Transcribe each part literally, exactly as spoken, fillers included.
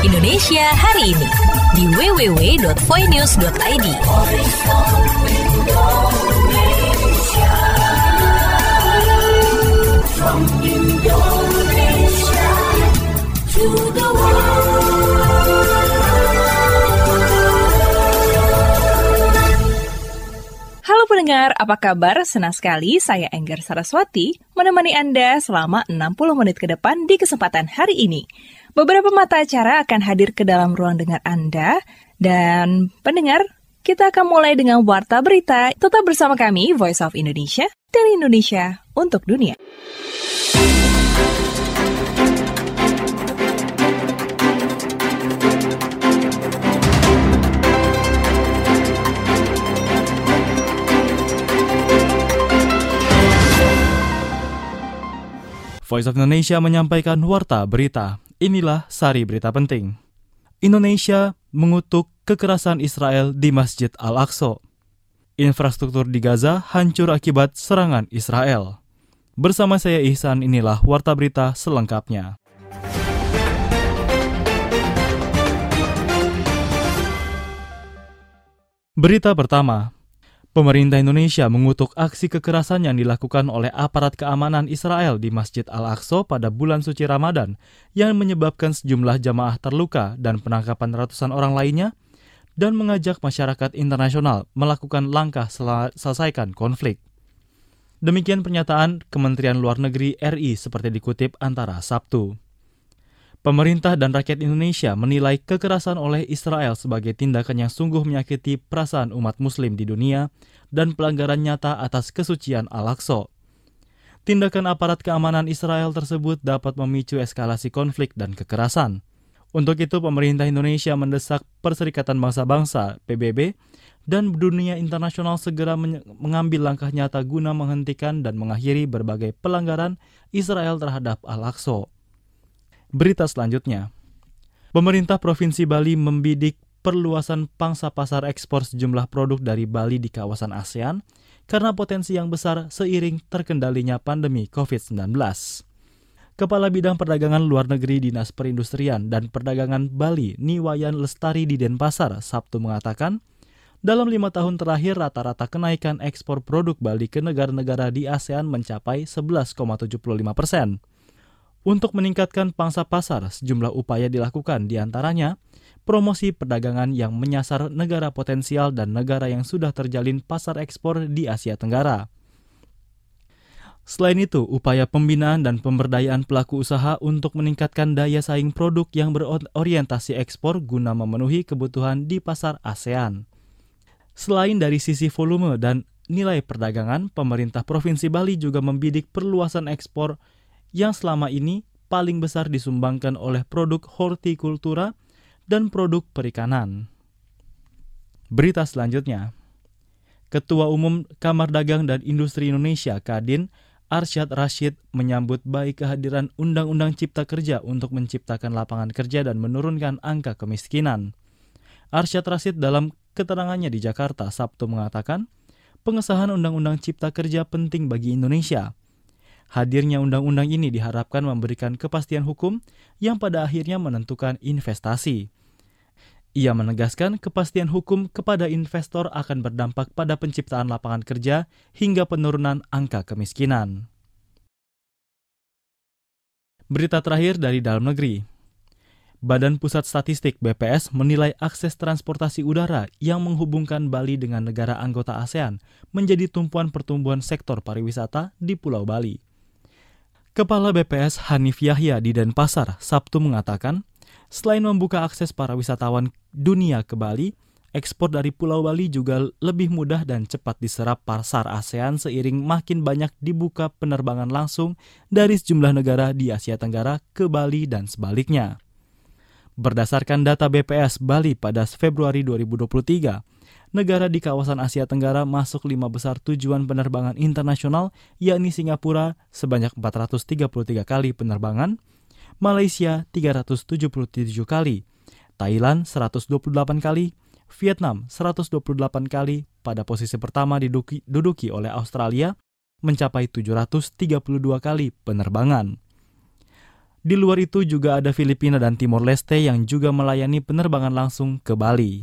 Indonesia hari ini di w w w dot voinews dot i d. From Indonesia to the world. Halo pendengar, apa kabar? Senang sekali saya Enggar Saraswati menemani Anda selama enam puluh menit ke depan di kesempatan hari ini. Beberapa mata acara akan hadir ke dalam ruang dengar Anda. Dan pendengar, kita akan mulai dengan Warta Berita. Tetap bersama kami, Voice of Indonesia, dari Indonesia untuk dunia. Voice of Indonesia menyampaikan Warta Berita. Inilah sari berita penting. Indonesia mengutuk kekerasan Israel di Masjid Al-Aqsa. Infrastruktur di Gaza hancur akibat serangan Israel. Bersama saya Ihsan, inilah Warta Berita selengkapnya. Berita pertama. Pemerintah Indonesia mengutuk aksi kekerasan yang dilakukan oleh aparat keamanan Israel di Masjid Al-Aqsa pada bulan suci Ramadan yang menyebabkan sejumlah jamaah terluka dan penangkapan ratusan orang lainnya, dan mengajak masyarakat internasional melakukan langkah sel- selesaikan konflik. Demikian pernyataan Kementerian Luar Negeri R I seperti dikutip Antara Sabtu. Pemerintah dan rakyat Indonesia menilai kekerasan oleh Israel sebagai tindakan yang sungguh menyakiti perasaan umat muslim di dunia dan pelanggaran nyata atas kesucian Al-Aqsa. Tindakan aparat keamanan Israel tersebut dapat memicu eskalasi konflik dan kekerasan. Untuk itu, pemerintah Indonesia mendesak Perserikatan Bangsa-Bangsa P B B dan dunia internasional segera men- mengambil langkah nyata guna menghentikan dan mengakhiri berbagai pelanggaran Israel terhadap Al-Aqsa. Berita selanjutnya, pemerintah Provinsi Bali membidik perluasan pangsa pasar ekspor sejumlah produk dari Bali di kawasan ASEAN karena potensi yang besar seiring terkendalinya pandemi covid sembilan belas. Kepala Bidang Perdagangan Luar Negeri Dinas Perindustrian dan Perdagangan Bali, Niwayan Lestari di Denpasar, Sabtu mengatakan, dalam lima tahun terakhir rata-rata kenaikan ekspor produk Bali ke negara-negara di ASEAN mencapai sebelas koma tujuh puluh lima persen. Untuk meningkatkan pangsa pasar, sejumlah upaya dilakukan, diantaranya promosi perdagangan yang menyasar negara potensial dan negara yang sudah terjalin pasar ekspor di Asia Tenggara. Selain itu, upaya pembinaan dan pemberdayaan pelaku usaha untuk meningkatkan daya saing produk yang berorientasi ekspor guna memenuhi kebutuhan di pasar ASEAN. Selain dari sisi volume dan nilai perdagangan, pemerintah Provinsi Bali juga membidik perluasan ekspor yang selama ini paling besar disumbangkan oleh produk hortikultura dan produk perikanan. Berita selanjutnya, Ketua Umum Kamar Dagang dan Industri Indonesia Kadin Arsyad Rashid menyambut baik kehadiran Undang-Undang Cipta Kerja untuk menciptakan lapangan kerja dan menurunkan angka kemiskinan. Arsyad Rashid dalam keterangannya di Jakarta Sabtu mengatakan, pengesahan Undang-Undang Cipta Kerja penting bagi Indonesia. Hadirnya undang-undang ini diharapkan memberikan kepastian hukum yang pada akhirnya menentukan investasi. Ia menegaskan kepastian hukum kepada investor akan berdampak pada penciptaan lapangan kerja hingga penurunan angka kemiskinan. Berita terakhir dari dalam negeri. Badan Pusat Statistik B P S menilai akses transportasi udara yang menghubungkan Bali dengan negara anggota ASEAN menjadi tumpuan pertumbuhan sektor pariwisata di Pulau Bali. Kepala B P S Hanif Yahya di Denpasar Sabtu mengatakan, selain membuka akses para wisatawan dunia ke Bali, ekspor dari Pulau Bali juga lebih mudah dan cepat diserap pasar ASEAN seiring makin banyak dibuka penerbangan langsung dari sejumlah negara di Asia Tenggara ke Bali dan sebaliknya. Berdasarkan data B P S Bali pada Februari dua ribu dua puluh tiga, negara di kawasan Asia Tenggara masuk lima besar tujuan penerbangan internasional, yakni Singapura sebanyak empat ratus tiga puluh tiga kali penerbangan, Malaysia tiga ratus tujuh puluh tujuh kali, Thailand seratus dua puluh delapan kali, Vietnam seratus dua puluh delapan kali, pada posisi pertama diduki, diduduki oleh Australia mencapai tujuh ratus tiga puluh dua kali penerbangan. Di luar itu juga ada Filipina dan Timor Leste yang juga melayani penerbangan langsung ke Bali.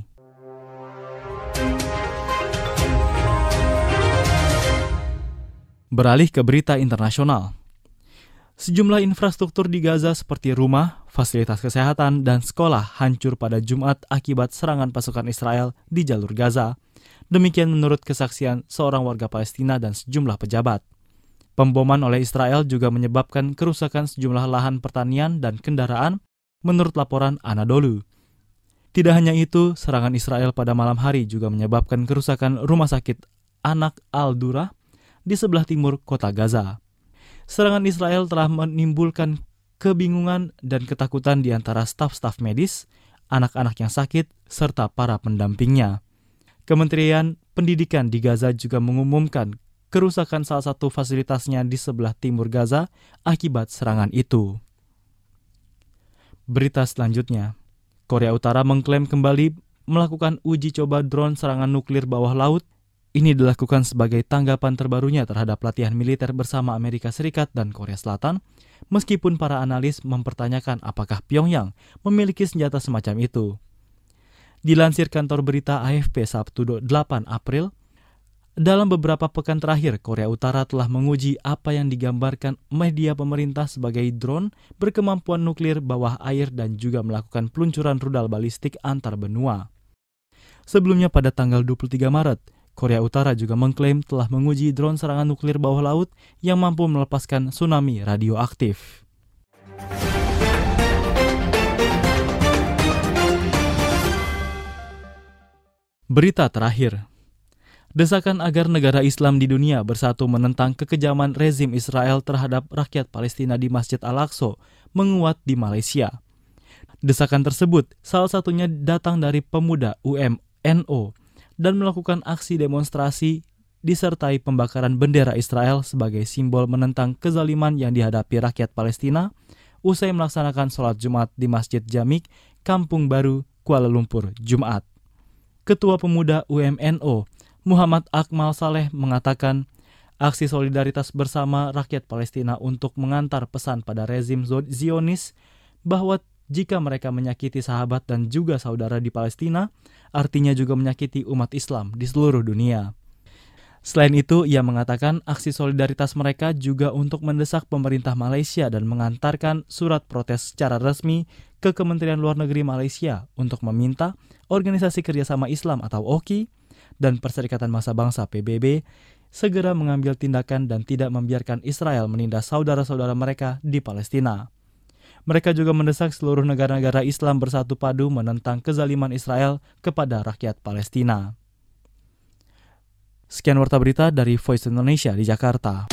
Beralih ke berita internasional. Sejumlah infrastruktur di Gaza seperti rumah, fasilitas kesehatan, dan sekolah hancur pada Jumat akibat serangan pasukan Israel di jalur Gaza. Demikian menurut kesaksian seorang warga Palestina dan sejumlah pejabat. Pemboman oleh Israel juga menyebabkan kerusakan sejumlah lahan pertanian dan kendaraan, menurut laporan Anadolu. Tidak hanya itu, serangan Israel pada malam hari juga menyebabkan kerusakan rumah sakit anak Al-Durah di sebelah timur kota Gaza. Serangan Israel telah menimbulkan kebingungan dan ketakutan di antara staf-staf medis, anak-anak yang sakit, serta para pendampingnya. Kementerian Pendidikan di Gaza juga mengumumkan kerusakan salah satu fasilitasnya di sebelah timur Gaza akibat serangan itu. Berita selanjutnya, Korea Utara mengklaim kembali melakukan uji coba drone serangan nuklir bawah laut. Ini dilakukan sebagai tanggapan terbarunya terhadap latihan militer bersama Amerika Serikat dan Korea Selatan, meskipun para analis mempertanyakan apakah Pyongyang memiliki senjata semacam itu. Dilansir kantor berita A F P Sabtu delapan April, dalam beberapa pekan terakhir, Korea Utara telah menguji apa yang digambarkan media pemerintah sebagai drone berkemampuan nuklir bawah air dan juga melakukan peluncuran rudal balistik antar benua. Sebelumnya pada tanggal dua puluh tiga Maret, Korea Utara juga mengklaim telah menguji drone serangan nuklir bawah laut yang mampu melepaskan tsunami radioaktif. Berita terakhir. Desakan agar negara Islam di dunia bersatu menentang kekejaman rezim Israel terhadap rakyat Palestina di Masjid Al-Aqsa menguat di Malaysia. Desakan tersebut salah satunya datang dari pemuda U M N O dan melakukan aksi demonstrasi disertai pembakaran bendera Israel sebagai simbol menentang kezaliman yang dihadapi rakyat Palestina usai melaksanakan sholat Jumat di Masjid Jamik, Kampung Baru, Kuala Lumpur, Jumat. Ketua Pemuda U M N O Muhammad Akmal Saleh mengatakan aksi solidaritas bersama rakyat Palestina untuk mengantar pesan pada rezim Zionis bahwa jika mereka menyakiti sahabat dan juga saudara di Palestina, artinya juga menyakiti umat Islam di seluruh dunia. Selain itu, ia mengatakan aksi solidaritas mereka juga untuk mendesak pemerintah Malaysia dan mengantarkan surat protes secara resmi ke Kementerian Luar Negeri Malaysia untuk meminta Organisasi Kerjasama Islam atau O K I dan Perserikatan Massa Bangsa P B B segera mengambil tindakan dan tidak membiarkan Israel menindas saudara-saudara mereka di Palestina. Mereka juga mendesak seluruh negara-negara Islam bersatu padu menentang kezaliman Israel kepada rakyat Palestina. Sekian warta berita dari Voice Indonesia di Jakarta.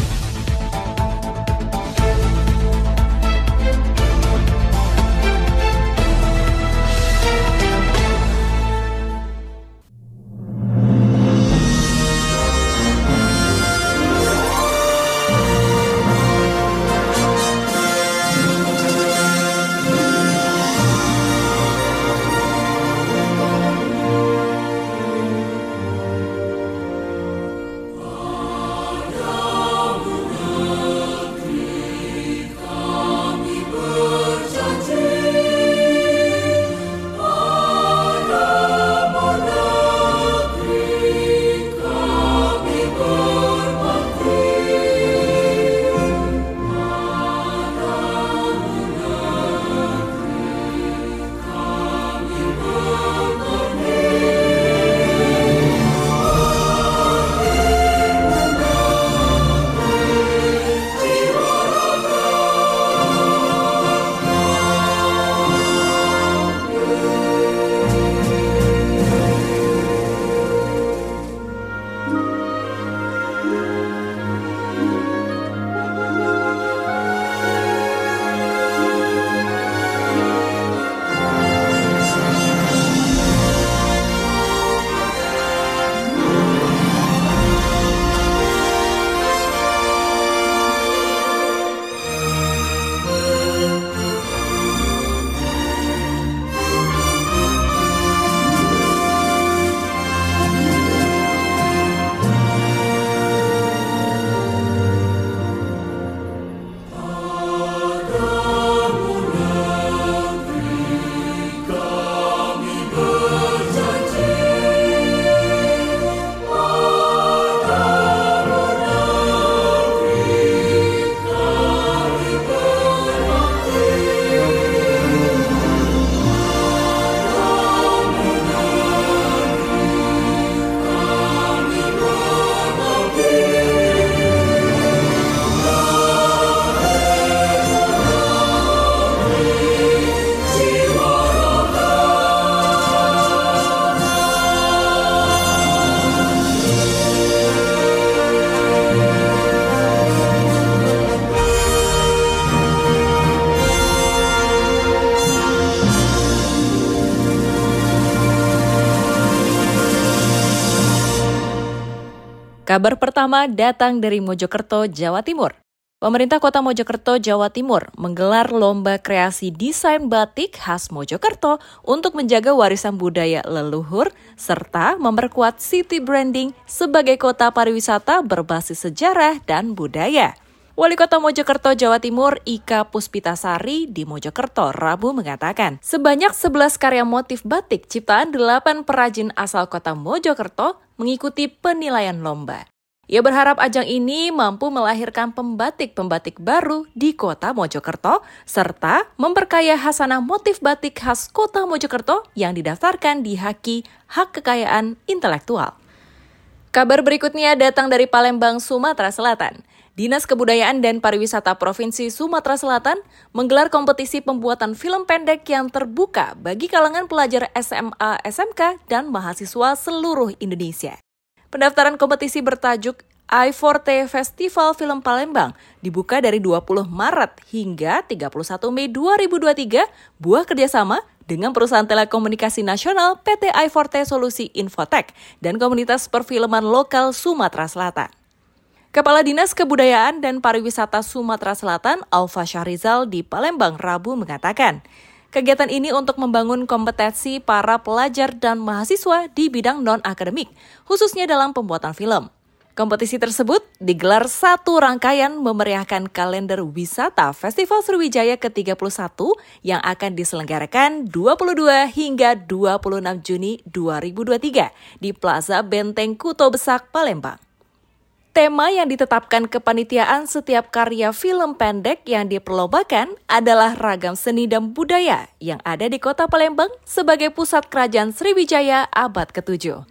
Kabar pertama datang dari Mojokerto, Jawa Timur. Pemerintah Kota Mojokerto, Jawa Timur menggelar lomba kreasi desain batik khas Mojokerto untuk menjaga warisan budaya leluhur serta memperkuat city branding sebagai kota pariwisata berbasis sejarah dan budaya. Wali Kota Mojokerto, Jawa Timur, Ika Puspitasari di Mojokerto, Rabu mengatakan, sebanyak sebelas karya motif batik ciptaan delapan perajin asal Kota Mojokerto mengikuti penilaian lomba. Ia berharap ajang ini mampu melahirkan pembatik-pembatik baru di Kota Mojokerto, serta memperkaya hasanah motif batik khas Kota Mojokerto yang didaftarkan di Haki Hak Kekayaan Intelektual. Kabar berikutnya datang dari Palembang, Sumatera Selatan. Dinas Kebudayaan dan Pariwisata Provinsi Sumatera Selatan menggelar kompetisi pembuatan film pendek yang terbuka bagi kalangan pelajar S M A, S M K, dan mahasiswa seluruh Indonesia. Pendaftaran kompetisi bertajuk I Forte Festival Film Palembang dibuka dari dua puluh Maret hingga tiga puluh satu Mei dua ribu dua puluh tiga, buah kerjasama dengan perusahaan telekomunikasi nasional P T I Forte Solusi Infotech dan komunitas perfilman lokal Sumatera Selatan. Kepala Dinas Kebudayaan dan Pariwisata Sumatera Selatan, Alfa Syahrizal di Palembang, Rabu mengatakan, kegiatan ini untuk membangun kompetensi para pelajar dan mahasiswa di bidang non-akademik, khususnya dalam pembuatan film. Kompetisi tersebut digelar satu rangkaian memeriahkan kalender wisata Festival Sriwijaya ke tiga puluh satu yang akan diselenggarakan dua puluh dua hingga dua puluh enam Juni dua ribu dua puluh tiga di Plaza Benteng Kuto Besak, Palembang. Tema yang ditetapkan kepanitiaan setiap karya film pendek yang diperlombakan adalah ragam seni dan budaya yang ada di Kota Palembang sebagai pusat kerajaan Sriwijaya abad ketujuh.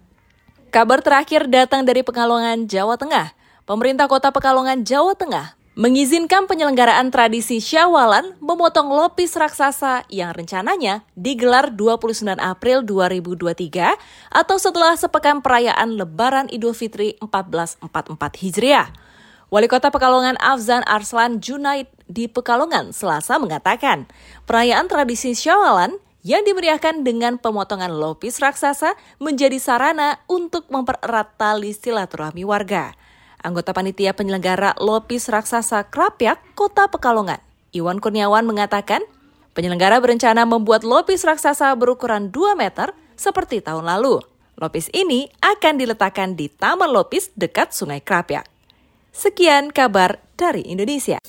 Kabar terakhir datang dari Pekalongan, Jawa Tengah. Pemerintah Kota Pekalongan, Jawa Tengah mengizinkan penyelenggaraan tradisi Syawalan memotong lopis raksasa yang rencananya digelar dua puluh sembilan April dua ribu dua puluh tiga atau setelah sepekan perayaan Lebaran Idul Fitri seribu empat ratus empat puluh empat Hijriah. Wali Kota Pekalongan Afzan Arslan Junaid di Pekalongan Selasa mengatakan, perayaan tradisi Syawalan yang dimeriahkan dengan pemotongan lopis raksasa menjadi sarana untuk mempererat tali silaturahmi warga. Anggota panitia penyelenggara Lopis Raksasa Krapyak, Kota Pekalongan, Iwan Kurniawan mengatakan, penyelenggara berencana membuat lopis raksasa berukuran dua meter seperti tahun lalu. Lopis ini akan diletakkan di Taman Lopis dekat Sungai Krapyak. Sekian kabar dari Indonesia.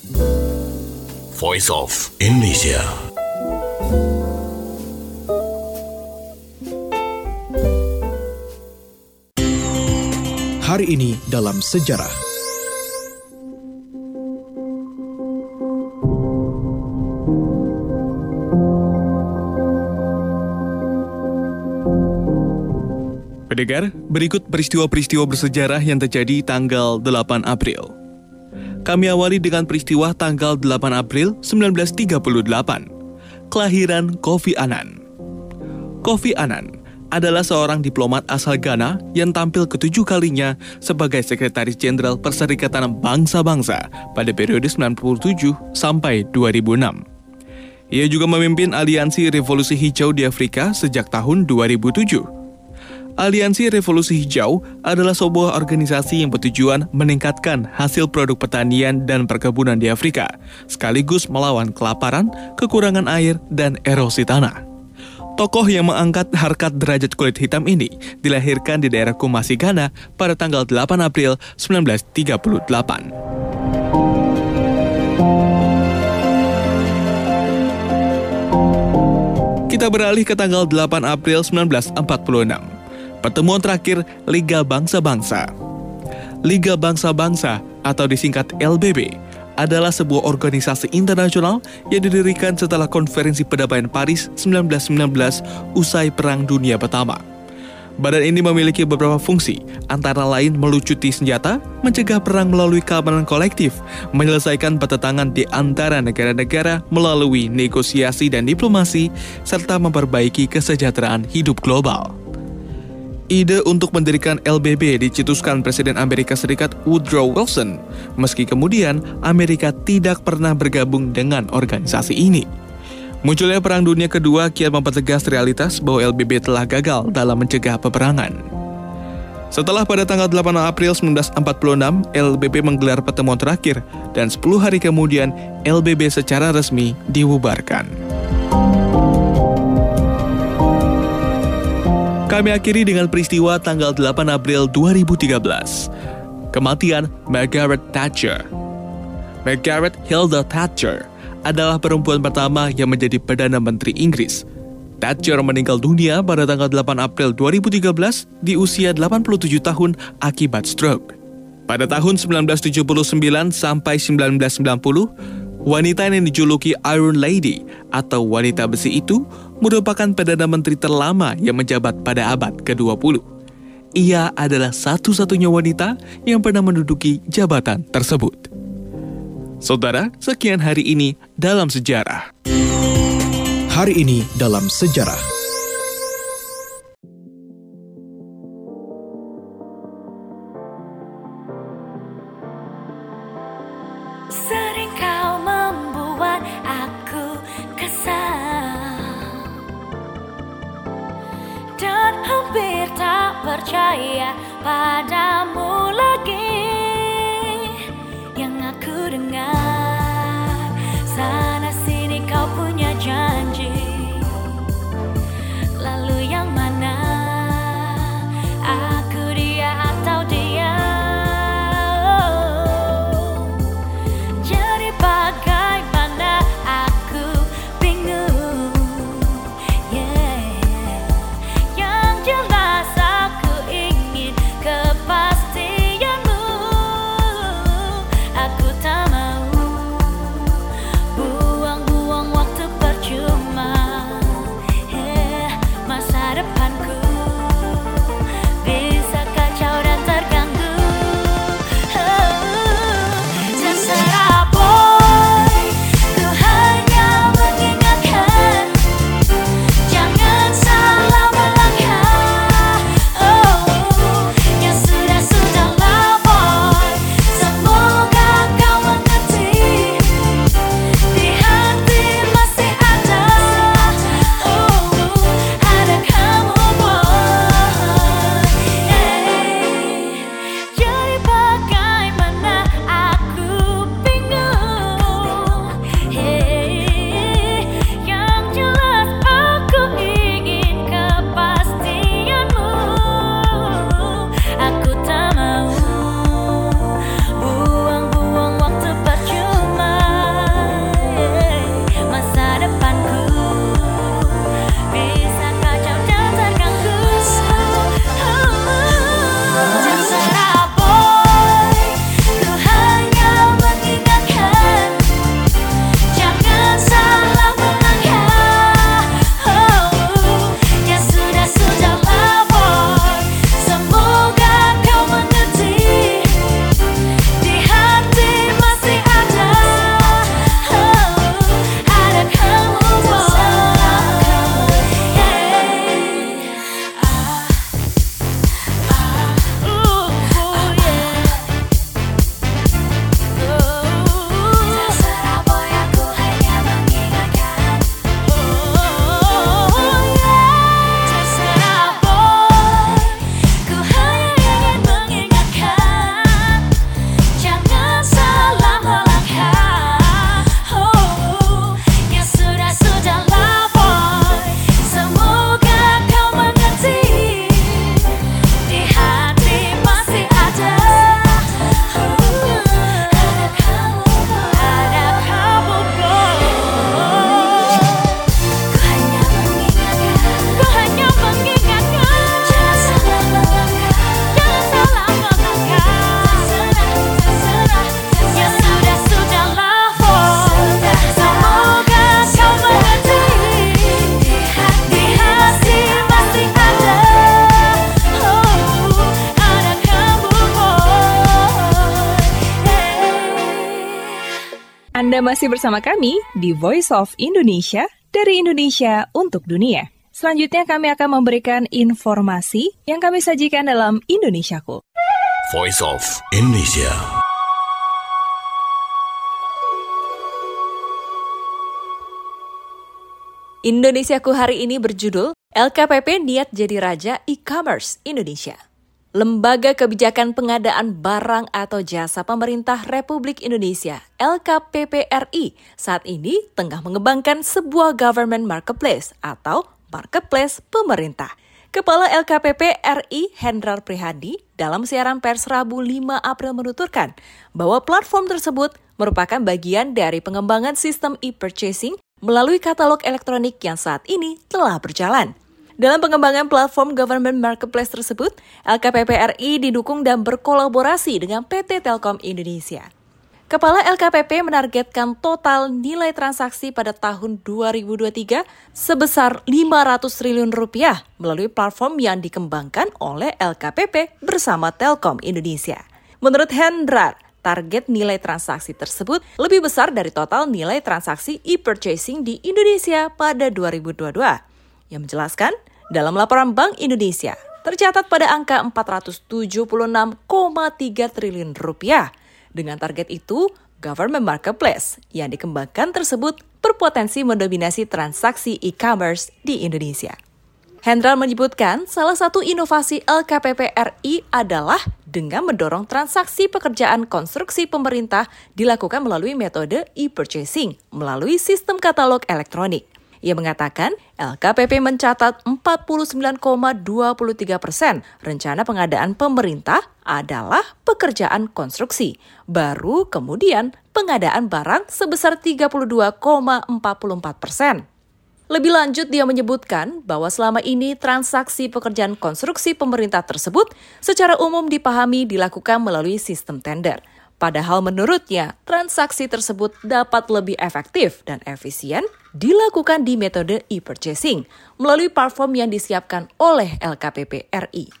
Voice of Indonesia. Hari ini dalam sejarah. Pendengar, berikut peristiwa-peristiwa bersejarah yang terjadi tanggal delapan April. Kami awali dengan peristiwa tanggal delapan April seribu sembilan ratus tiga puluh delapan. Kelahiran Kofi Annan. Kofi Annan adalah seorang diplomat asal Ghana yang tampil ketujuh kalinya sebagai Sekretaris Jenderal Perserikatan Bangsa-Bangsa pada periode sembilan puluh tujuh sampai dua ribu enam. Ia juga memimpin Aliansi Revolusi Hijau di Afrika sejak tahun dua ribu tujuh. Aliansi Revolusi Hijau adalah sebuah organisasi yang bertujuan meningkatkan hasil produk pertanian dan perkebunan di Afrika, sekaligus melawan kelaparan, kekurangan air, dan erosi tanah. Tokoh yang mengangkat harkat derajat kulit hitam ini dilahirkan di daerah Kumasi, Ghana pada tanggal delapan April seribu sembilan ratus tiga puluh delapan. Kita beralih ke tanggal delapan April seribu sembilan ratus empat puluh enam. Pertemuan terakhir Liga Bangsa-Bangsa. Liga Bangsa-Bangsa atau disingkat L B B adalah sebuah organisasi internasional yang didirikan setelah Konferensi Perdamaian Paris seribu sembilan ratus sembilan belas usai Perang Dunia Pertama. Badan ini memiliki beberapa fungsi, antara lain melucuti senjata, mencegah perang melalui keamanan kolektif, menyelesaikan pertentangan di antara negara-negara melalui negosiasi dan diplomasi, serta memperbaiki kesejahteraan hidup global. Ide untuk mendirikan L B B dicetuskan Presiden Amerika Serikat Woodrow Wilson, meski kemudian Amerika tidak pernah bergabung dengan organisasi ini. Munculnya Perang Dunia Kedua kian mempertegas realitas bahwa L B B telah gagal dalam mencegah peperangan. Setelah pada tanggal delapan April seribu sembilan ratus empat puluh enam, L B B menggelar pertemuan terakhir dan sepuluh hari kemudian L B B secara resmi dibubarkan. Kami akhiri dengan peristiwa tanggal delapan April dua ribu tiga belas. Kematian Margaret Thatcher. Margaret Hilda Thatcher adalah perempuan pertama yang menjadi Perdana Menteri Inggris. Thatcher meninggal dunia pada tanggal delapan April dua ribu tiga belas di usia delapan puluh tujuh tahun akibat stroke. Pada tahun seribu sembilan ratus tujuh puluh sembilan sampai seribu sembilan ratus sembilan puluh, wanita yang dijuluki Iron Lady atau wanita besi itu merupakan Perdana Menteri terlama yang menjabat pada abad ke dua puluh. Ia adalah satu-satunya wanita yang pernah menduduki jabatan tersebut. Saudara, sekian hari ini dalam sejarah. Hari ini dalam sejarah. Sering kau membuat aku kesal dan hampir tak percaya padamu lagi. Yang aku dengar sana sini kau punya janji. Lalu yang mana? Aku dia atau dia? Jadi bagaimana aku bingung. Yeah. Yang jelas aku ingin kepastianmu. Aku tak mau buang-buang waktu percuma. Yeah, masa depanku bisa kacau dan terganggu. Oh, terserah boy, ku hanya mengingatkan, jangan salah melangkah. Oh, ya sudah-sudahlah boy, semoga kau mengerti. Di hati masih ada, oh, ada kamu boy. Hey, jadi bagaimana aku bingung. Hey, yang jelas aku ingin kepastianmu. Aku tak mau buang-buang waktu percuma. Hey, masa depanku bisa kacau dan terganggu. Terserah boy, ku hanya mengingatkan, jangan salah melangkah. Oh, ya sudah-sudahlah boy, semoga kau mengerti. Di hati masih ada, oh, ada kamu boy. Hey, ah, ah, uh, uh, yeah. Terserah boy, aku hanya mengingatkan. Oh, yeah. Terserah boy, ku hanya ingin mengingatkan, jangan salah melangkah. Oh, ya sudah-sudahlah boy, semoga kau mengerti. Di hati masih ada, oh, ada kamu boy. Ada kamu boy. Ku hanya mengingatkan, ku hanya mengingatkan, jangan salah melangkah, jangan salah melangkah. Terserah, terserah, ya sudah-sudahlah boy, semoga kau mengerti. Di hati masih ada, oh, ada kamu boy. Hey. Anda masih bersama kami di Voice of Indonesia dari Indonesia untuk dunia. Selanjutnya kami akan memberikan informasi yang kami sajikan dalam Indonesiaku. Voice of Indonesia. Indonesiaku hari ini berjudul L K P P niat jadi raja e-commerce Indonesia. Lembaga Kebijakan Pengadaan Barang atau Jasa Pemerintah Republik Indonesia L K P P R I saat ini tengah mengembangkan sebuah government marketplace atau marketplace pemerintah. Kepala L K P P R I Hendrar Prihadi dalam siaran pers Rabu lima April menuturkan bahwa platform tersebut merupakan bagian dari pengembangan sistem e-purchasing melalui katalog elektronik yang saat ini telah berjalan. Dalam pengembangan platform government marketplace tersebut, L K P P R I didukung dan berkolaborasi dengan P T Telkom Indonesia. Kepala L K P P menargetkan total nilai transaksi pada tahun dua ribu dua puluh tiga sebesar lima ratus triliun rupiah melalui platform yang dikembangkan oleh L K P P bersama Telkom Indonesia. Menurut Hendrar, target nilai transaksi tersebut lebih besar dari total nilai transaksi e-purchasing di Indonesia pada dua ribu dua puluh dua. Yang menjelaskan, dalam laporan Bank Indonesia, tercatat pada angka empat ratus tujuh puluh enam koma tiga triliun rupiah. Dengan target itu, government marketplace yang dikembangkan tersebut berpotensi mendominasi transaksi e-commerce di Indonesia. Hendrar menyebutkan salah satu inovasi L K P P R I adalah dengan mendorong transaksi pekerjaan konstruksi pemerintah dilakukan melalui metode e-purchasing melalui sistem katalog elektronik. Ia mengatakan L K P P mencatat empat puluh sembilan koma dua tiga persen rencana pengadaan pemerintah adalah pekerjaan konstruksi. Baru kemudian pengadaan barang sebesar tiga puluh dua koma empat empat persen. Lebih lanjut dia menyebutkan bahwa selama ini transaksi pekerjaan konstruksi pemerintah tersebut secara umum dipahami dilakukan melalui sistem tender. Padahal menurutnya, transaksi tersebut dapat lebih efektif dan efisien dilakukan di metode e-purchasing melalui platform yang disiapkan oleh L K P P R I.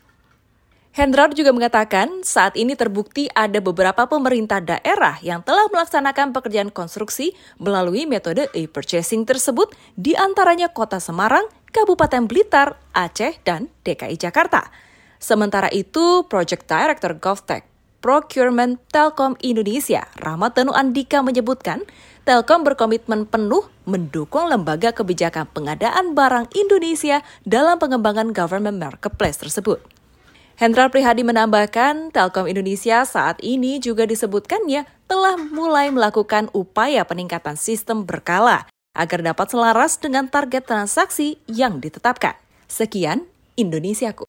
Hendrar juga mengatakan saat ini terbukti ada beberapa pemerintah daerah yang telah melaksanakan pekerjaan konstruksi melalui metode e-purchasing tersebut, di antaranya Kota Semarang, Kabupaten Blitar, Aceh, dan D K I Jakarta. Sementara itu, Project Director GovTech Procurement Telkom Indonesia, Rahmat Danu Andika menyebutkan, Telkom berkomitmen penuh mendukung Lembaga Kebijakan Pengadaan Barang Indonesia dalam pengembangan government marketplace tersebut. Hendrar Prihadi menambahkan, Telkom Indonesia saat ini juga disebutkannya telah mulai melakukan upaya peningkatan sistem berkala agar dapat selaras dengan target transaksi yang ditetapkan. Sekian, Indonesiaku.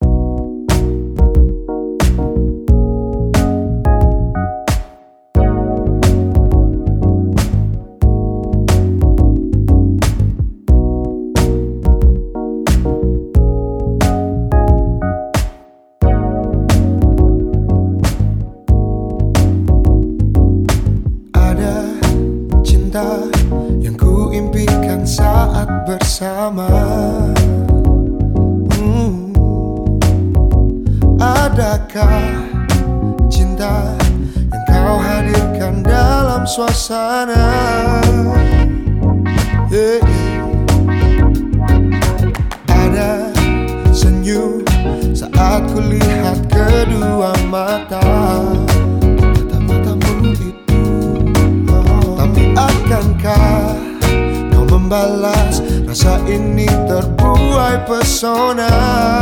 Yang ku impikan saat bersama, hmm. Adakah cinta yang kau hadirkan dalam suasana, yeah. Ada senyum saat ku lihat kedua mata. Akankah kau membalas rasa ini terbuai pesona?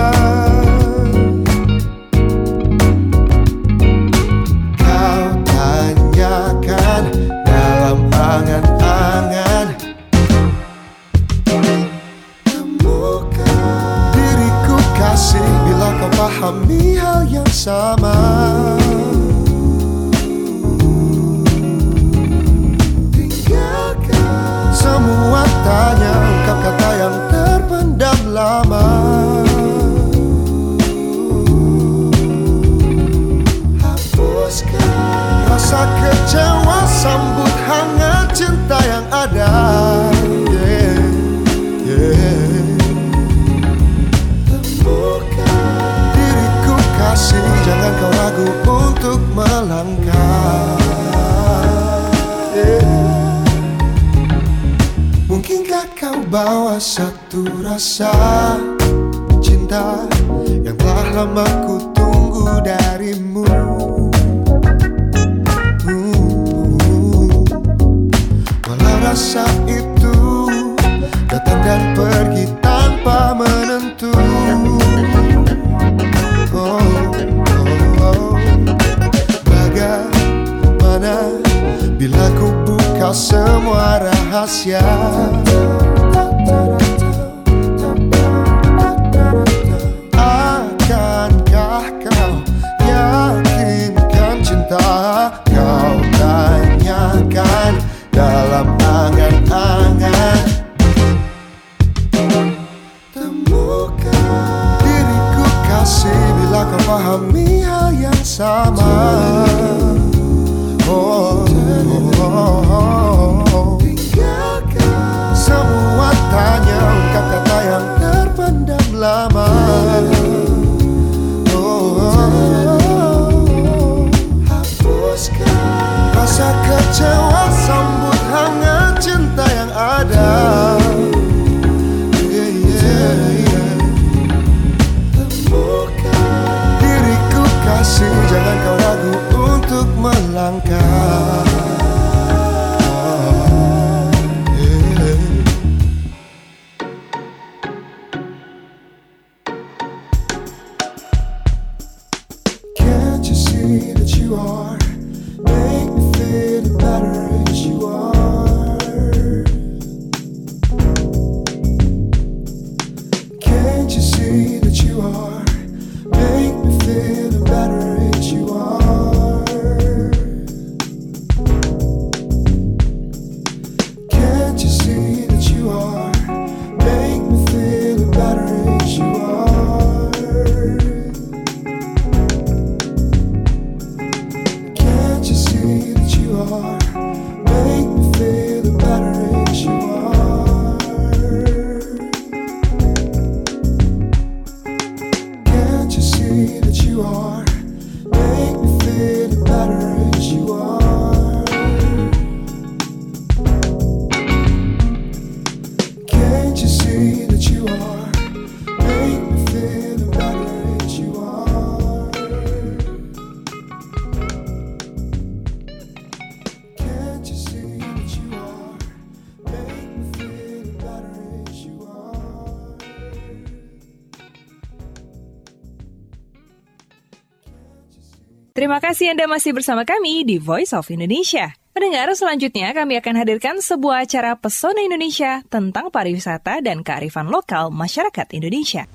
Kau tanyakan dalam angan-angan, temukan diriku kasih bila kau pahami hal yang sama. Semua tanya, ungkap kata yang terpendam lama. Hapuskan rasa kecewa, sambut hangat cinta yang ada, yeah, yeah. Temukan diriku kasih, jangan kau ragu untuk melangkah, yeah. Mungkinkah kau bawa satu rasa cinta yang telah lama ku tunggu darimu, hmm. Walau rasa itu datang dan pergi tanpa menentu, oh. Indonesia. Akankah kau yakinkan cinta? Kau tanyakan dalam angan-angan. Temukan diriku kasih bila kau pahami hal yang sama. Oh, oh, oh, oh. Tinggalkan semua tanya, ungkap kata yang terpendam lama. Oh, oh, oh. Hapuskan rasa kecewa, sambut hangat cinta yang ada. Yeah, yeah, yeah. Temukan diriku kasih, jangan kau ragu untuk melangkah. Can't you see that you are, make me feel better as you are. Can't you see that you are, make me feel better as you are. Can't you see that you are, make me feel better as you are. Can't you see that you are, make me feel better as you are. Can't you see that you are, make me feel better as you are. Can't you see that you are, make me feel better as you are. Can't you see that you are, make me feel better as you are. Terima kasih Anda masih bersama kami di Voice of Indonesia. Pendengar, selanjutnya kami akan hadirkan sebuah acara Pesona Indonesia tentang pariwisata dan kearifan lokal masyarakat Indonesia.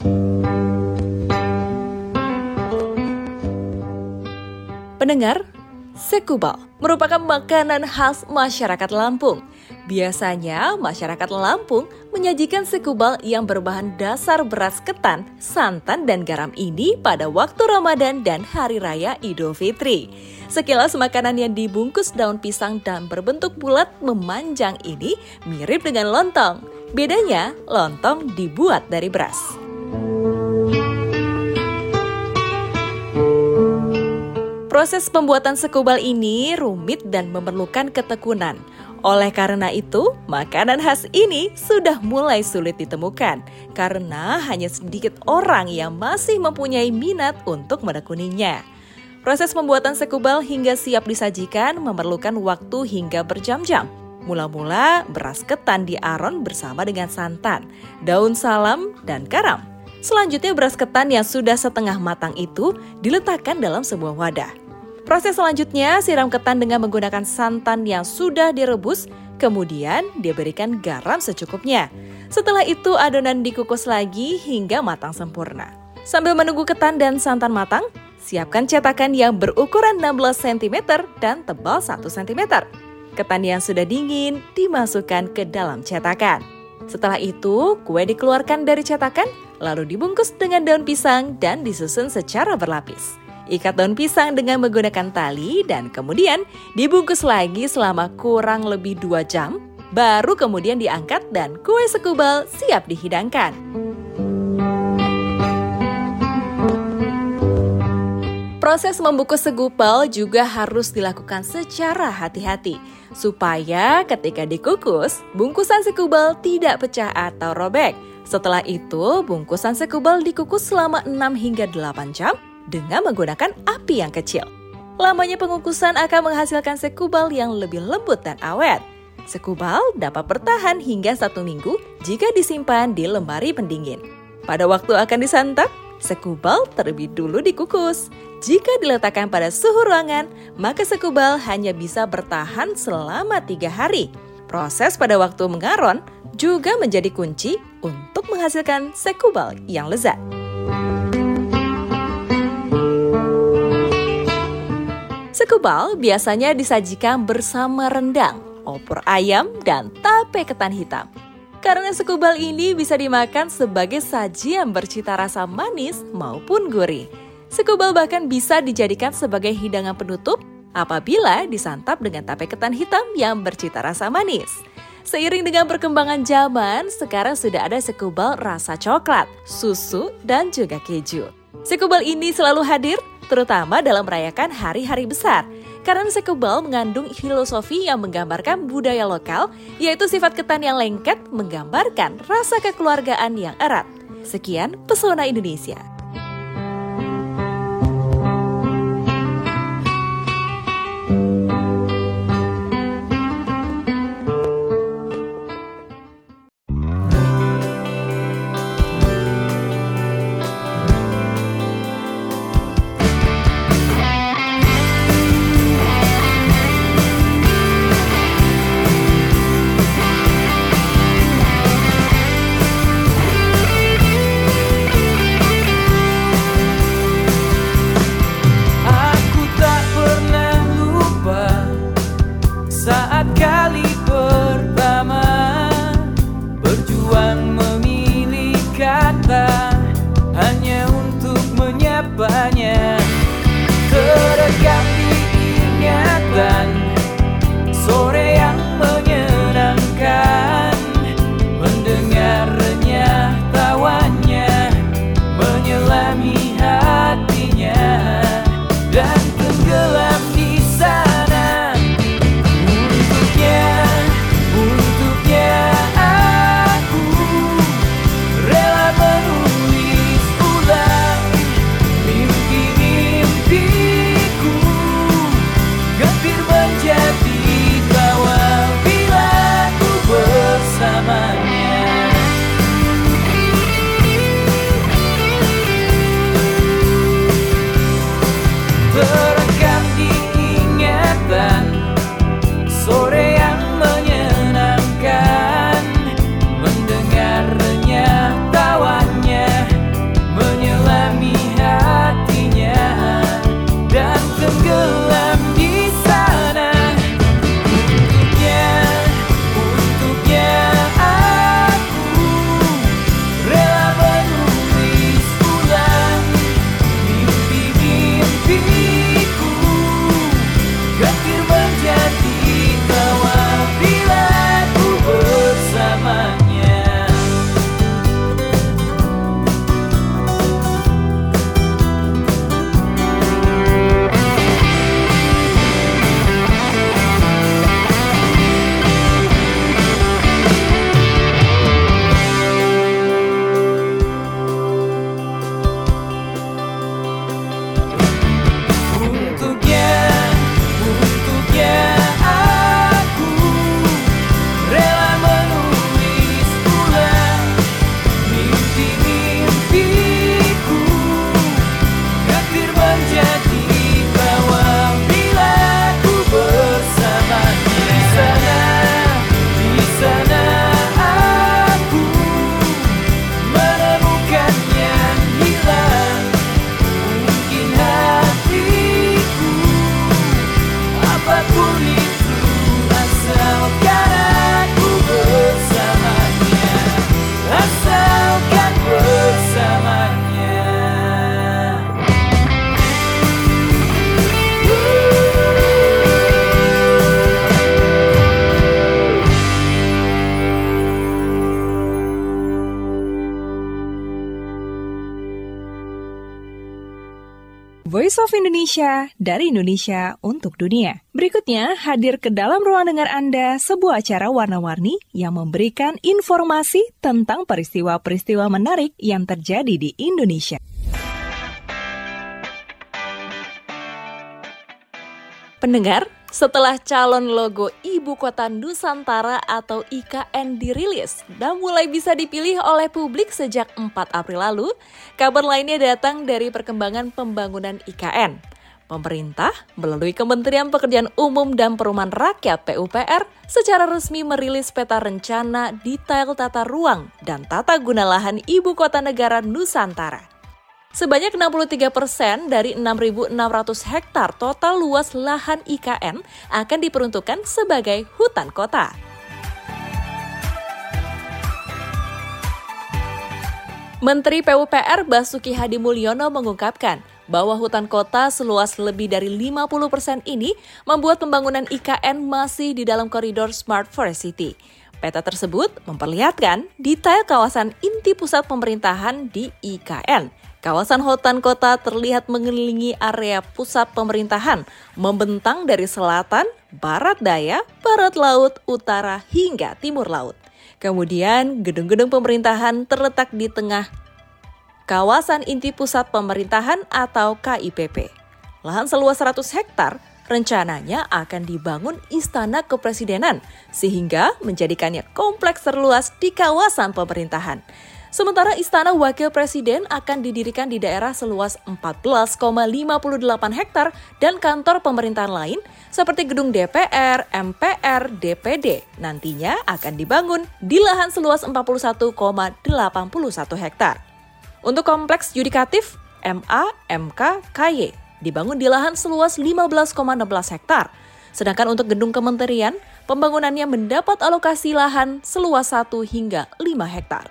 Pendengar, sekubal merupakan makanan khas masyarakat Lampung. Biasanya, masyarakat Lampung menyajikan sekubal yang berbahan dasar beras ketan, santan, dan garam ini pada waktu Ramadan dan Hari Raya Idul Fitri. Sekilas makanan yang dibungkus daun pisang dan berbentuk bulat memanjang ini mirip dengan lontong. Bedanya, lontong dibuat dari beras. Proses pembuatan sekubal ini rumit dan memerlukan ketekunan. Oleh karena itu, makanan khas ini sudah mulai sulit ditemukan karena hanya sedikit orang yang masih mempunyai minat untuk menekuninya. Proses pembuatan sekubal hingga siap disajikan memerlukan waktu hingga berjam-jam. Mula-mula beras ketan diaron bersama dengan santan, daun salam, dan garam. Selanjutnya beras ketan yang sudah setengah matang itu diletakkan dalam sebuah wadah. Proses selanjutnya, siram ketan dengan menggunakan santan yang sudah direbus, kemudian diberikan garam secukupnya. Setelah itu adonan dikukus lagi hingga matang sempurna. Sambil menunggu ketan dan santan matang, siapkan cetakan yang berukuran enam belas sentimeter dan tebal satu sentimeter. Ketan yang sudah dingin dimasukkan ke dalam cetakan. Setelah itu, kue dikeluarkan dari cetakan, lalu dibungkus dengan daun pisang dan disusun secara berlapis. Ikat daun pisang dengan menggunakan tali dan kemudian dibungkus lagi selama kurang lebih dua jam, baru kemudian diangkat dan kue sekubal siap dihidangkan. Proses membungkus sekubal juga harus dilakukan secara hati-hati, supaya ketika dikukus, bungkusan sekubal tidak pecah atau robek. Setelah itu, bungkusan sekubal dikukus selama enam hingga delapan jam, dengan menggunakan api yang kecil. Lamanya pengukusan akan menghasilkan sekubal yang lebih lembut dan awet. Sekubal dapat bertahan hingga satu minggu jika disimpan di lemari pendingin. Pada waktu akan disantap, sekubal terlebih dulu dikukus. Jika diletakkan pada suhu ruangan, maka sekubal hanya bisa bertahan selama tiga hari. Proses pada waktu mengaron juga menjadi kunci untuk menghasilkan sekubal yang lezat. Sekubal biasanya disajikan bersama rendang, opor ayam, dan tape ketan hitam. Karena sekubal ini bisa dimakan sebagai sajian bercita rasa manis maupun gurih. Sekubal bahkan bisa dijadikan sebagai hidangan penutup apabila disantap dengan tape ketan hitam yang bercita rasa manis. Seiring dengan perkembangan zaman, sekarang sudah ada sekubal rasa coklat, susu, dan juga keju. Sekubal ini selalu hadir, terutama dalam merayakan hari-hari besar. Karena sekubal mengandung filosofi yang menggambarkan budaya lokal, yaitu sifat ketan yang lengket menggambarkan rasa kekeluargaan yang erat. Sekian Pesona Indonesia. Terekam di ingatan sore yang menyenangkan, mendengar renyah tawanya menyelami hatinya dan tenggelam di sana. Untuknya, untuknya aku rela menulis ulang mimpi-mimpiku, getir menjadi kawal bila ku bersamanya. Terekam di ingatan sore yang menyenangkan, mendengar renyah tawanya menyelami hatinya dan tenggelam di sana. Untuknya, untuknya aku rela menulis ulang mimpi-mimpiku, getir menjadi kawal bila ku bersamanya. Untuknya, untuknya aku rela menulis ulang mimpi-mimpiku, getir menjadi kawal bila ku bersamanya. Di sana, di sana aku menemukan yang hilang. Mungkin hatiku, apapun itu, asalkan aku bersamanya, asalkan bersamanya. Voice of Indonesia, dari Indonesia untuk dunia. Berikutnya, hadir ke dalam ruang dengar Anda sebuah acara warna-warni yang memberikan informasi tentang peristiwa-peristiwa menarik yang terjadi di Indonesia. Pendengar, setelah calon logo Ibu Kota Nusantara atau I K N dirilis dan mulai bisa dipilih oleh publik sejak empat April lalu, kabar lainnya datang dari perkembangan pembangunan I K N. Pemerintah melalui Kementerian Pekerjaan Umum dan Perumahan Rakyat P U P R secara resmi merilis peta rencana detail tata ruang dan tata guna lahan Ibu Kota Negara Nusantara. Sebanyak enam puluh tiga persen dari enam ribu enam ratus hektar total luas lahan I K N akan diperuntukkan sebagai hutan kota. Menteri P U P R Basuki Hadimulyono mengungkapkan bahwa hutan kota seluas lebih dari lima puluh persen ini membuat pembangunan I K N masih di dalam koridor Smart Forest City. Peta tersebut memperlihatkan detail kawasan inti pusat pemerintahan di I K N. Kawasan hutan kota terlihat mengelilingi area pusat pemerintahan, membentang dari selatan, barat daya, barat laut, utara, hingga timur laut. Kemudian, gedung-gedung pemerintahan terletak di tengah kawasan inti pusat pemerintahan atau K I P P. Lahan seluas seratus hektar rencananya akan dibangun Istana Kepresidenan sehingga menjadikannya kompleks terluas di kawasan pemerintahan. Sementara Istana Wakil Presiden akan didirikan di daerah seluas empat belas koma lima delapan hektar dan kantor pemerintahan lain seperti gedung D P R, M P R, D P D nantinya akan dibangun di lahan seluas empat puluh satu koma delapan satu hektar. Untuk kompleks yudikatif, M A, M K, K Y dibangun di lahan seluas lima belas koma enam belas hektar. Sedangkan untuk gedung kementerian, pembangunannya mendapat alokasi lahan seluas satu hingga lima hektar.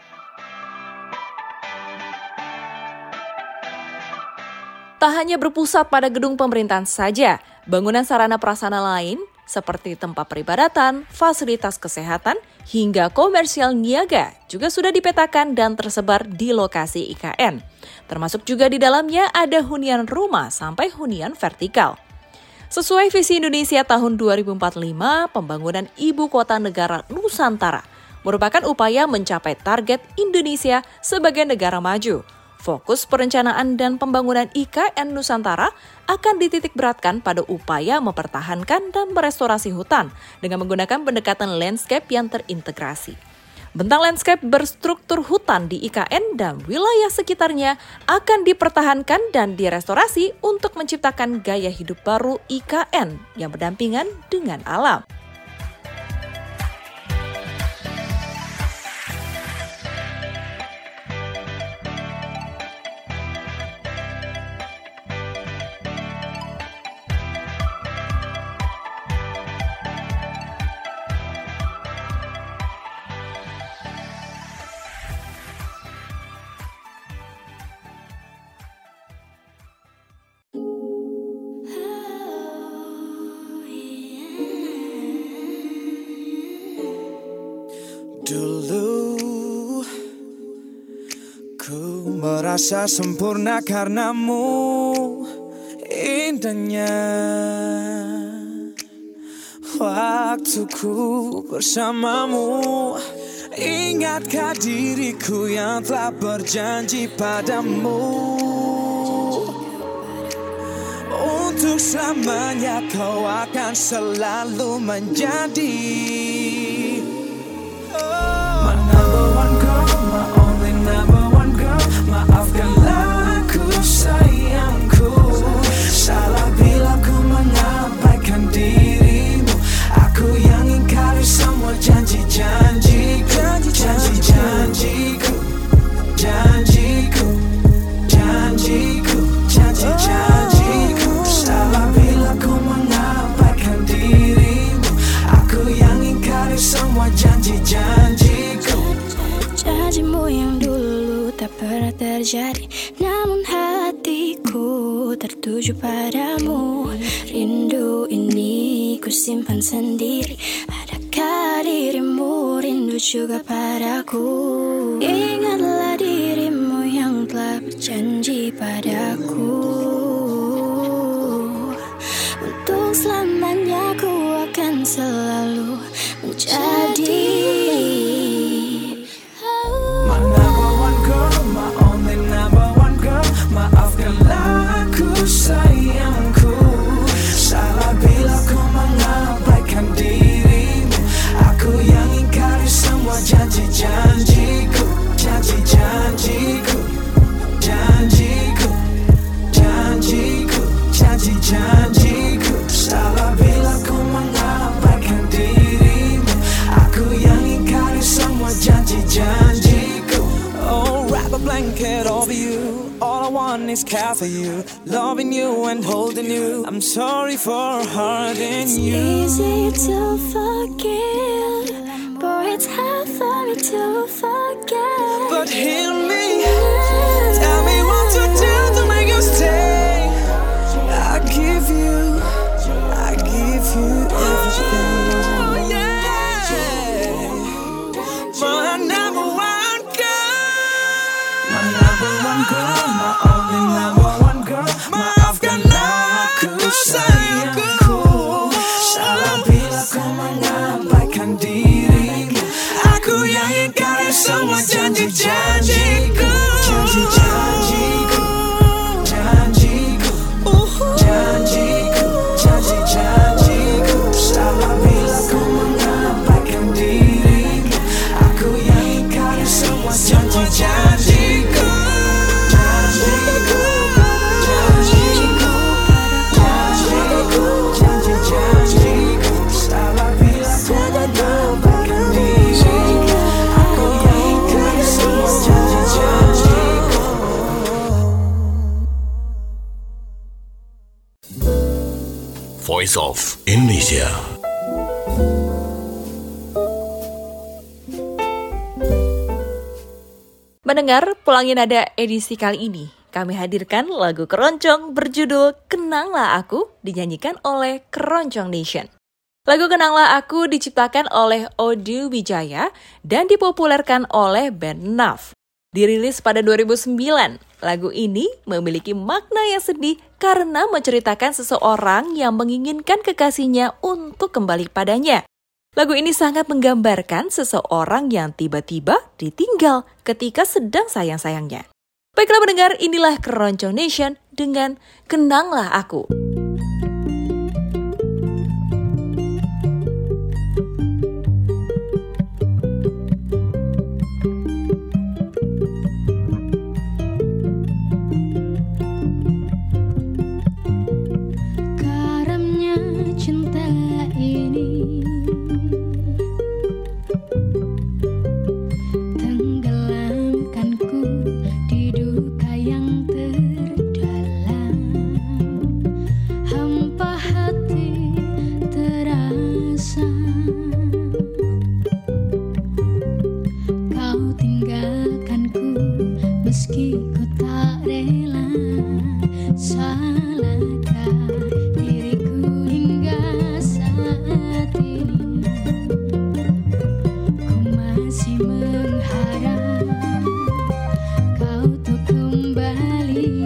Tak hanya berpusat pada gedung pemerintahan saja, bangunan sarana prasarana lain seperti tempat peribadatan, fasilitas kesehatan, hingga komersial niaga juga sudah dipetakan dan tersebar di lokasi I K N. Termasuk juga di dalamnya ada hunian rumah sampai hunian vertikal. Sesuai visi Indonesia tahun dua ribu empat puluh lima, pembangunan Ibu Kota Negara Nusantara merupakan upaya mencapai target Indonesia sebagai negara maju. Fokus perencanaan dan pembangunan I K N Nusantara akan dititikberatkan pada upaya mempertahankan dan merestorasi hutan dengan menggunakan pendekatan landscape yang terintegrasi. Bentang landscape berstruktur hutan di I K N dan wilayah sekitarnya akan dipertahankan dan direstorasi untuk menciptakan gaya hidup baru I K N yang berdampingan dengan alam. Dulu ku merasa sempurna karenamu, indahnya waktuku bersamamu. Ingatkah diriku yang telah berjanji padamu, untuk selamanya kau akan selalu menjadi my number one girl, my only number one girl. Maafkanlah aku sayangku, salah bila ku mengabaikan dirimu. Aku yang ingkari semua janji-janjiku, janji-janjiku, janjiku, janjiku, janji-janjiku. Salah bila ku mengabaikan dirimu. Aku yang ingkari semua janji-janjiku. Janjimu yang dulu tak pernah terjadi, namun hatiku tertuju padamu. Rindu ini ku simpan sendiri, adakah dirimu rindu juga padaku? Ingatlah dirimu yang telah berjanji padaku, untuk selamanya ku akan selalu menjadi my number one girl, my only number one girl. Maafkanlah aku sayangku, salah bila ku mengabaikan dirimu. Aku yang ingkari semua janji-janjiku, janji-janjiku, janjiku, janjiku, janji-janjiku. blanket over you. All I want is care for you, loving you and holding you. I'm sorry for hurting It's you. easy to forgive, boy, it's hard for me to forget. But hear me, tell me what to do to make you stay. I give you, I give you everything. Oh, yeah. My number one girl, my number one girl, my only number one girl. Maafkan aku sayangku, salah bila kau mengabaikan dirimu. Aku yang ingkari semua janji-janjiku. Janji-janjiku, janjiku, janjiku, janji-janjiku. Salah bila kau mengabaikan dirimu. Aku yang ingkari semua janji-janjiku. Janjiku, janjiku, janjiku, janji-janjiku. Salah bila kau mengabaikan dirimu. Aku yang ingkari semua janji-janjiku. Voice of Indonesia. Mendengar Pulangin Nada edisi kali ini, kami hadirkan lagu keroncong berjudul Kenanglah Aku dinyanyikan oleh Keroncong Nation. Lagu Kenanglah Aku diciptakan oleh Odi Wijaya dan dipopulerkan oleh band Naf. Dirilis pada dua ribu sembilan, lagu ini memiliki makna yang sedih karena menceritakan seseorang yang menginginkan kekasihnya untuk kembali padanya. Lagu ini sangat menggambarkan seseorang yang tiba-tiba ditinggal ketika sedang sayang-sayangnya. Baiklah pendengar, inilah Keroncong Nation dengan Kenanglah Aku. Karamnya cinta ini tenggelamkanku di duka yang terdalam. Hampa hati terasa, kau tinggalkanku meski ku tak rela. Salahkah diriku hingga saat ini? Ku masih mengharap kau tuh kembali.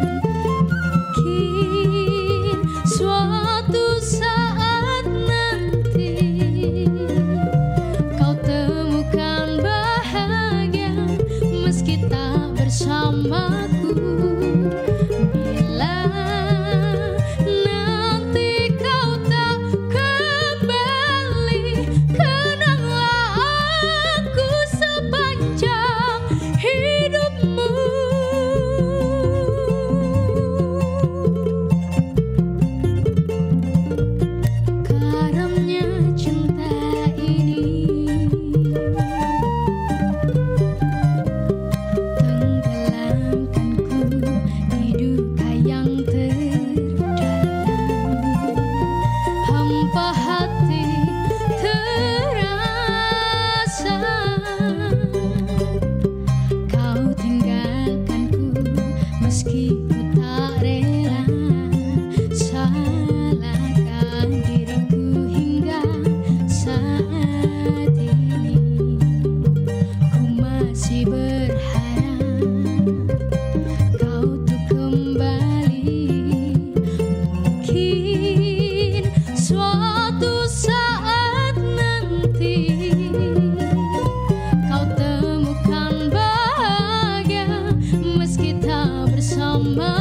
Mungkin suatu saat nanti kau temukan bahagia meski tak bersamaku. Bila nanti kau tak kembali, kenanglah aku sepanjang hidupmu. Karamnya cinta ini tenggelamkanku di duka yang terdalam. Hampa hati terasa, kau tinggalkanku meski ku tak rela. Salahkan diriku hingga saat ini? Ku masih berharap kau tuh kembali. Mungkin suatu saat nanti kau temukan bahagia meski tak bersama.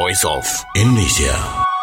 Voice of Indonesia.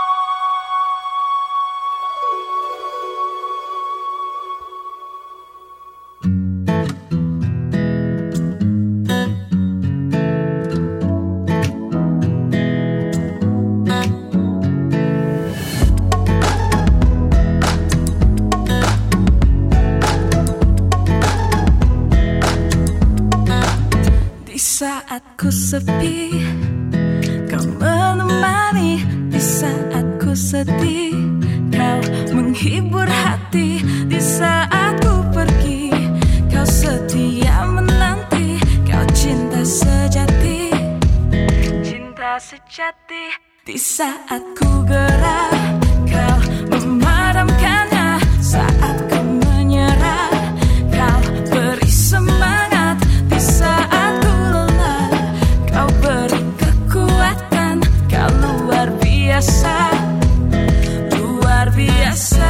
Saat ku sepi, kau menemani. Di saat ku sedih, kau menghibur hati. Di saat ku pergi, kau setia menanti. Kau cinta sejati, cinta sejati. Di saat ku gerah, kau memadamkannya. Saat ku menyerah, kau beri semangat. Di saat luar biasa, luar biasa.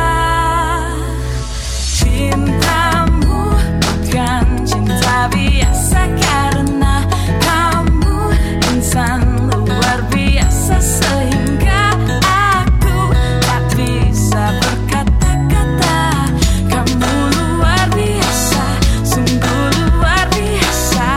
Cintamu bukan cinta biasa, karena kamu insan luar biasa, sehingga aku tak bisa berkata-kata. Kamu luar biasa, sungguh luar biasa.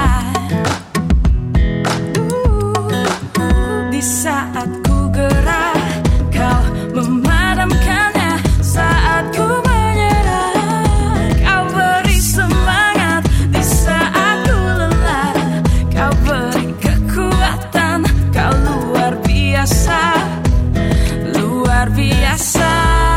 Di saat ku gerah, kau memadamkannya. Saat ku menyerah, kau beri semangat. Di saat ku lelah, kau beri kekuatan. Kau luar biasa, luar biasa.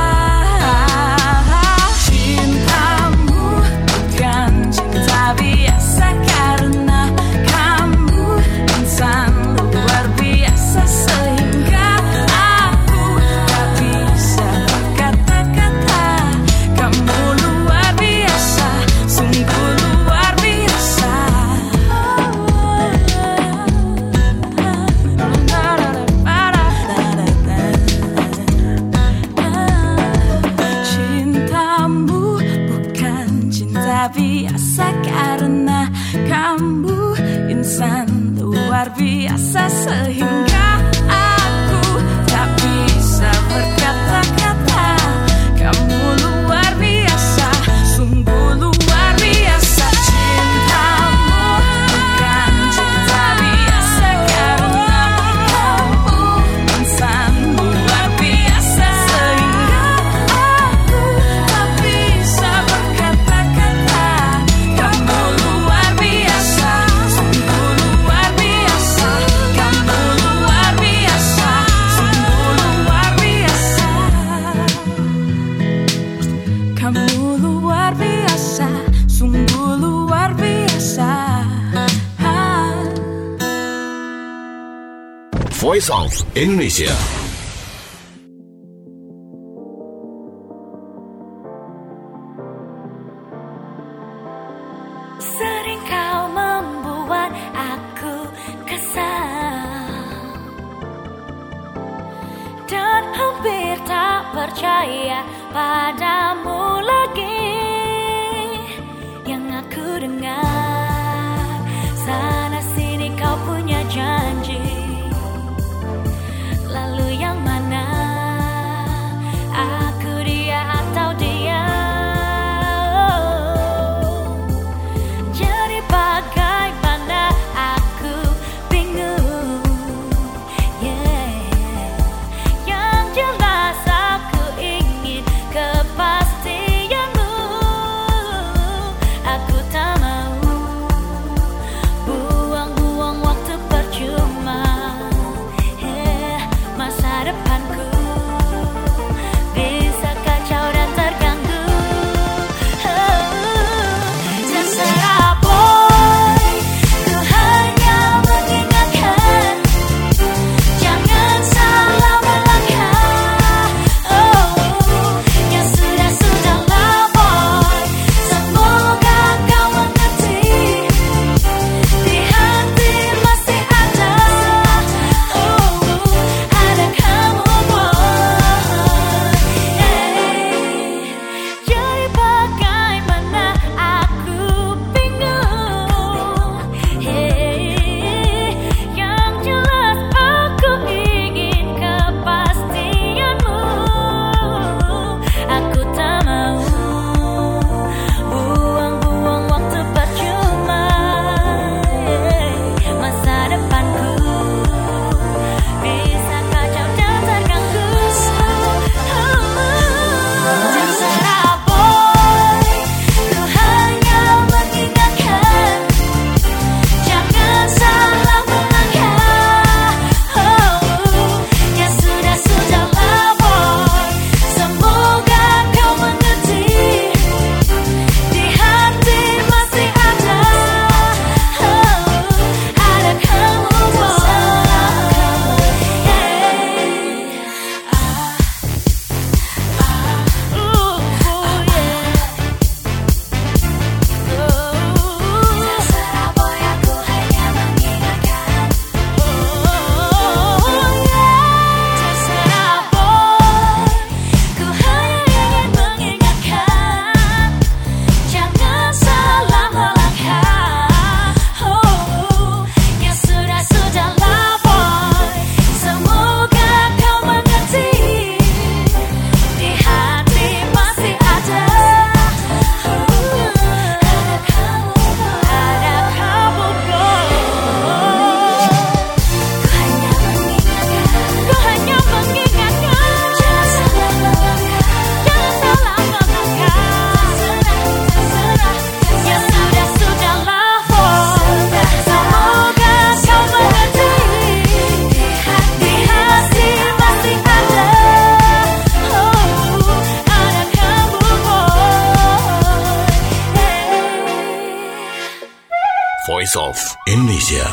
Cintamu bukan cinta biasa, karena kamu insan luar biasa, sehingga aku tak bisa berkata-kata. Kamu luar biasa, sungguh luar biasa. Cintamu bukan cinta biasa, karena kamu insan luar biasa, sehingga aku tak bisa berkata-kata. Kamu luar biasa, sungguh luar biasa. Cintamu bukan cinta biasa, karena kamu insan luar biasa, sehingga aku tak bisa berkata-kata. Kamu luar biasa, sungguh luar biasa. Kamu luar biasa, sungguh luar biasa. Kamu luar biasa, sungguh luar biasa. Voice of Indonesia. Sering kau membuat aku kesal dan hampir tak percaya padamu lagi. Yang aku dengar, sana sini kau punya janji. Lalu yang mana? Aku dia atau dia? Jadi bagaimana? Aku bingung. Yeah. Yang jelas aku ingin kepastian. Voice of Indonesia.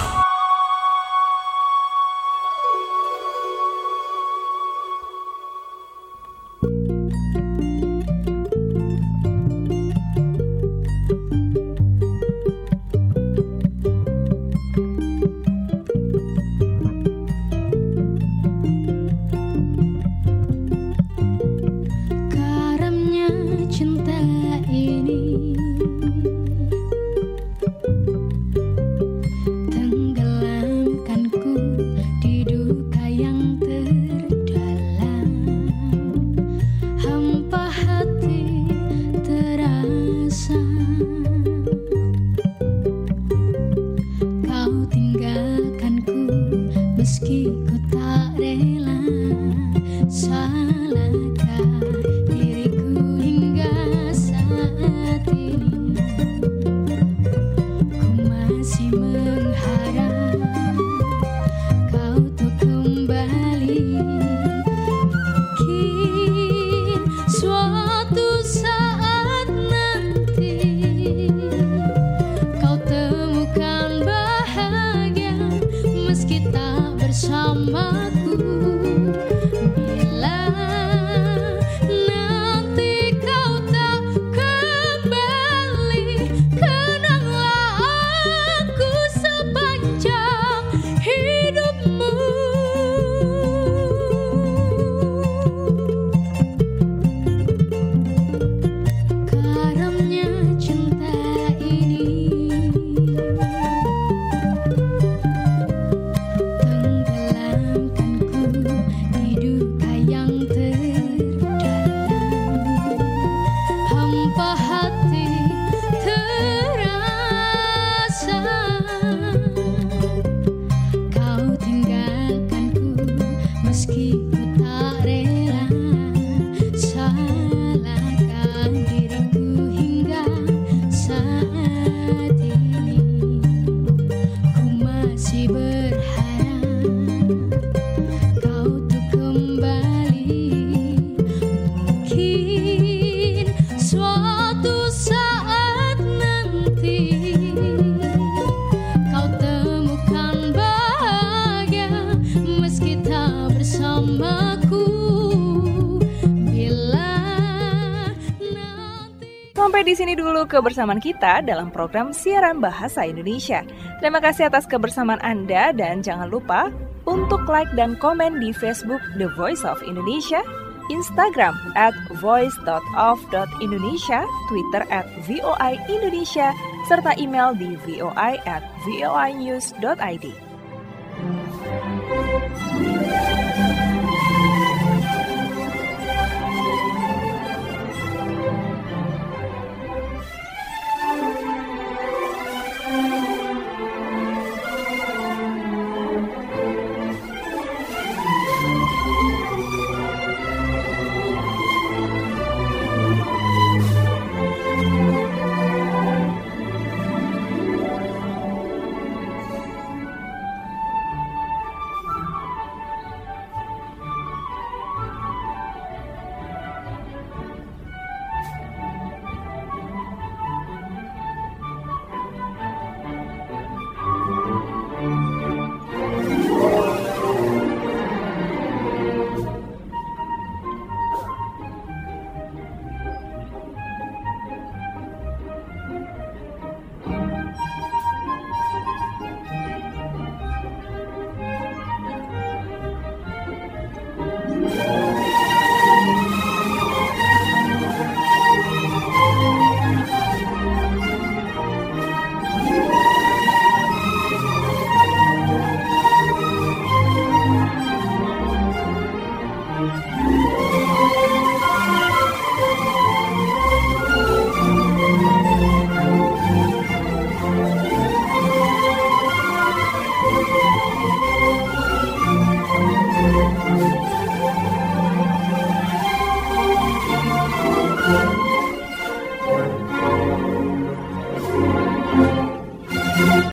Sampai di sini dulu kebersamaan kita dalam program Siaran Bahasa Indonesia. Terima kasih atas kebersamaan Anda dan jangan lupa untuk like dan komen di Facebook The Voice of Indonesia, Instagram at voice dot of dot indonesia, Twitter at V O I Indonesia, serta email di voi at voinews dot id.